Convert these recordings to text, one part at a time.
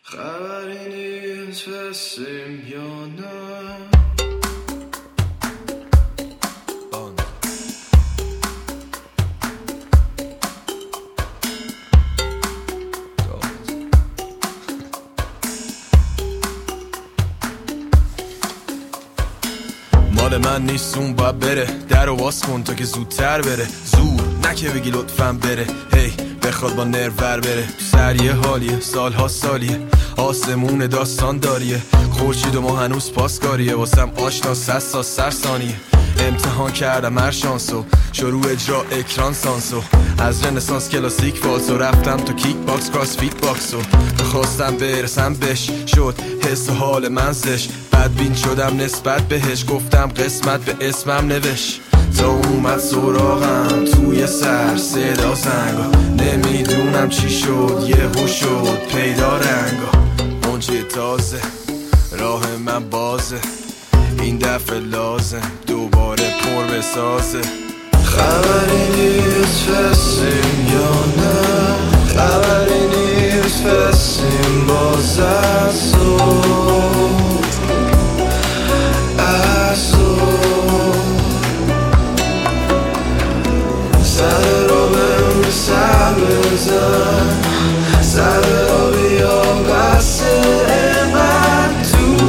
خبری نیست فرستیم یا نه. مال من نیست اون باید بره، در رو باز کن تا که زودتر بره. زور نکه بگی لطفاً بره، هی بخواد با نرو ور بره. تو سر یه حالیه، سالها سالیه، آسمون داستان داریه. خورشید و ما هنوز پاسکاریه، واسم آشنا 100 سال سر ثانیه. امتحان کردم هر شانسو، شروع اجرا اکران سانسو. از رنسانس کلاسیک فالسو رفتم تو کیک باکس کراس فیت باکسو. بخواستم برسم بهش شد حس و حال من زش. بدبین شدم نسبت بهش، گفتم قسمت به اسمم نوشت. تا اومد سراغم توی سر صدا زنگا، نمیدونم چی شد یهو شد پیدا رنگا. اونجه تازه راه من بازه، این دفعه لازم دوباره پر بسازه. خبری نیست فرستیم یا نه، خبری نیست فرستیم باز از سر رو به سر بزن، سر رو بیا بس من تو.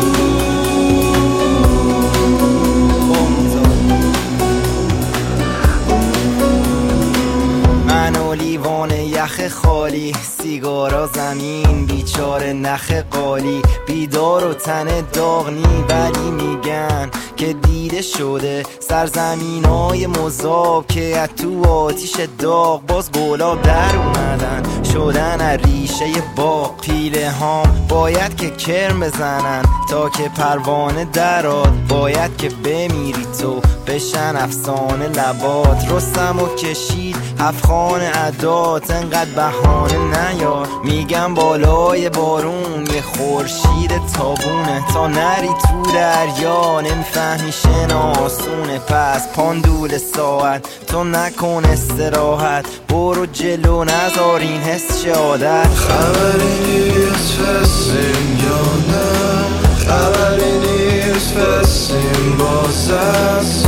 من و لیوان یخ خالی، سیگارا زمین، بیچاره نخ قالی. بیدار و تن داغنی ولی میگن که دیده شده سرزمینای مذاب که از تو آتیش داغ باز گلاب در اومدن شدن از ریشه باغ. پیله هام باید که کرم بزنن تا که پروانه دراد، باید که بمیری تو بشن افسانه لبات. رستم و کشید افخان عدات، انقدر بهانه نیار. میگم بالای بارون یه خورشید تابونه، تا نری تو دریا نمیفهمی شناسونه. پس پاندول ساعت تو نکن استراحت، برو جلو نذار این حس شه عادت. خبری نیست فرستیم یا نه، خبری نیست فرستیم باز از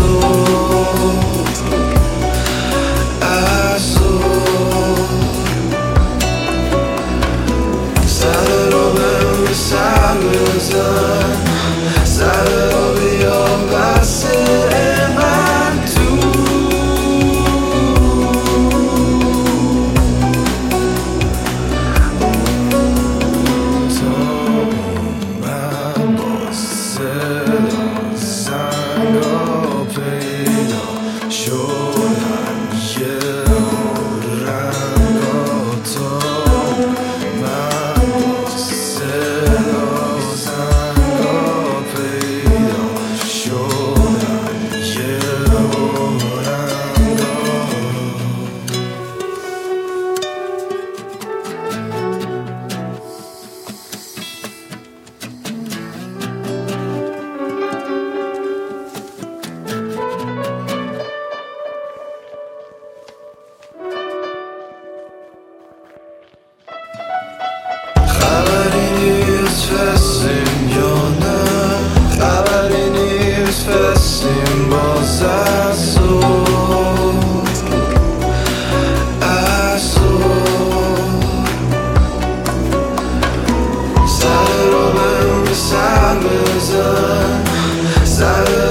سر رو به سر بزن، سر رو بیا بس من تو. تا من با صدا زنگا پیدا شدم یه رنگا. تا فرستیم یا نه، خبری نیست فرستیم باز از سر رو به سر بزن، سر